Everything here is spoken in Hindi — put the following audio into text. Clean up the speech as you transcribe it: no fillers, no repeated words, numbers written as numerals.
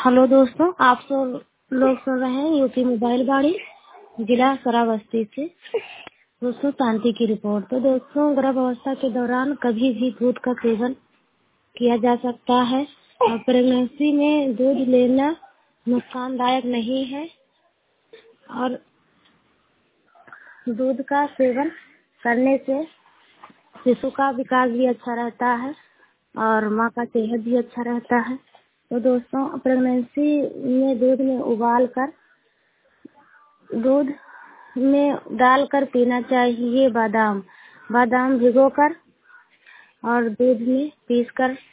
हेलो दोस्तों, आप सब लोग सुन रहे हैं यूपी मोबाइल बाड़ी जिला श्रावस्ती से। दोस्तों, शांति की रिपोर्ट। तो दोस्तों, गर्भावस्था के दौरान कभी भी दूध का सेवन किया जा सकता है और प्रेगनेंसी में दूध लेना नुकसानदायक नहीं है और दूध का सेवन करने से शिशु का विकास भी अच्छा रहता है और माँ का सेहत भी अच्छा रहता है। तो दोस्तों, प्रेगनेंसी में दूध में डालकर पीना चाहिए। बादाम भिगोकर और दूध में पीसकर